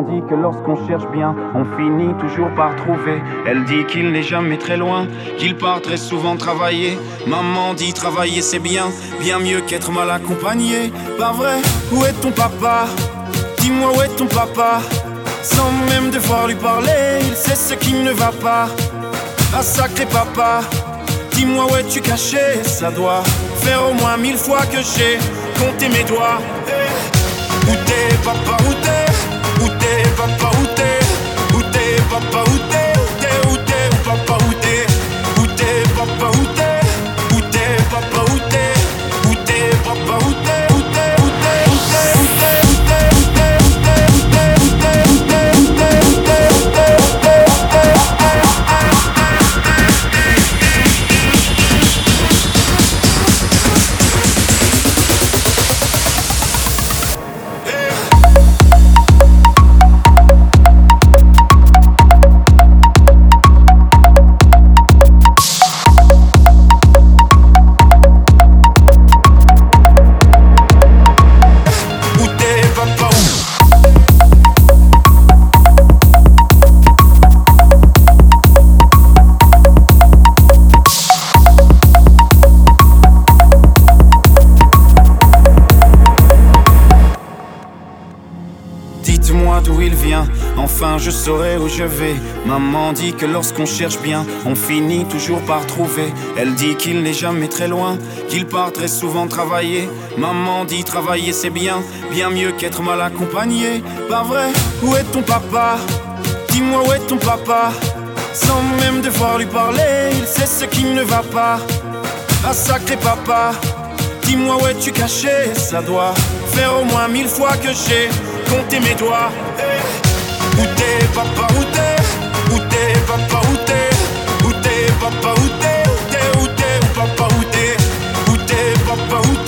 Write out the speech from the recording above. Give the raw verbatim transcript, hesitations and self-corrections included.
Maman dit que lorsqu'on cherche bien, on finit toujours par trouver. Elle dit qu'il n'est jamais très loin, qu'il part très souvent travailler. Maman dit travailler c'est bien, bien mieux qu'être mal accompagné. Pas vrai, où est ton papa? Dis-moi où est ton papa? Sans même devoir lui parler, il sait ce qui ne va pas. Ah sacré papa, dis-moi où es-tu caché? Ça doit faire au moins mille fois que j'ai compté mes doigts. Où t'es papa, où t'es? Où t'es papa, où t'es? Où t'es papa, où t'es? Où t'es, où t'es, où papa, où t'es? Où t'es papa, où t'es? Où t'es papa, où t'es? Où t'es papa, où t'es? Où t'es, où t'es, où t'es, où t'es, où t'es, où t'es, où t'es, où t'es, où t'es, où t'es, où t'es, où t'es, où enfin je saurai où je vais. Maman dit que lorsqu'on cherche bien, on finit toujours par trouver. Elle dit qu'il n'est jamais très loin, qu'il part très souvent travailler. Maman dit travailler c'est bien, bien mieux qu'être mal accompagné. Pas vrai, où est ton papa? Dis-moi où est ton papa? Sans même devoir lui parler, il sait ce qui ne va pas. Ah sacré papa, dis-moi où es-tu caché? Ça doit faire au moins mille fois que j'ai compté mes doigts. Où t'es papa, où t'es? Où t'es papa, où t'es? Où t'es papa, où t'es? Où t'es, où t'es, où papa, où t'es? Où t'es papa, où t'es?